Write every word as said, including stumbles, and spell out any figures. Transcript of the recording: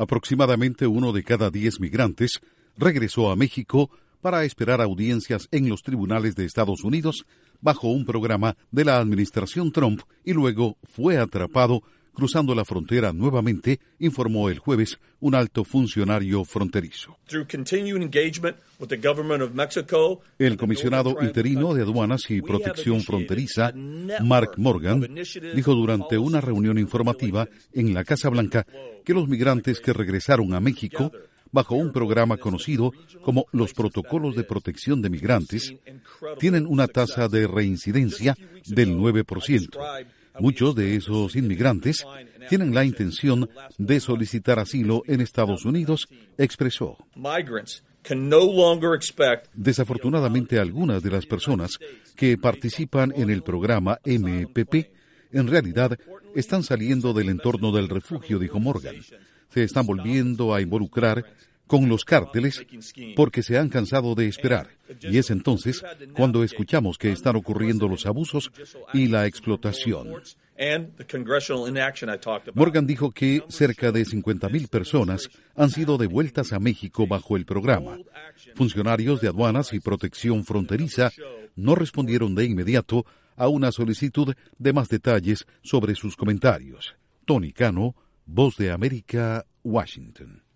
Aproximadamente uno de cada diez migrantes regresó a México para esperar audiencias en los tribunales de Estados Unidos bajo un programa de la administración Trump y luego fue atrapado cruzando la frontera nuevamente, informó el jueves un alto funcionario fronterizo. El comisionado interino de Aduanas y Protección Fronteriza, Mark Morgan, dijo durante una reunión informativa en la Casa Blanca que los migrantes que regresaron a México bajo un programa conocido como los Protocolos de Protección de Migrantes, tienen una tasa de reincidencia del nueve por ciento. Muchos de esos inmigrantes tienen la intención de solicitar asilo en Estados Unidos, expresó. Desafortunadamente, algunas de las personas que participan en el programa M P P en realidad están saliendo del entorno del refugio, dijo Morgan. Se están volviendo a involucrar con los cárteles porque se han cansado de esperar. Y es entonces cuando escuchamos que están ocurriendo los abusos y la explotación. Morgan dijo que cerca de cincuenta mil personas han sido devueltas a México bajo el programa. Funcionarios de aduanas y protección fronteriza no respondieron de inmediato a una solicitud de más detalles sobre sus comentarios. Tony Cano, Voz de América, Washington.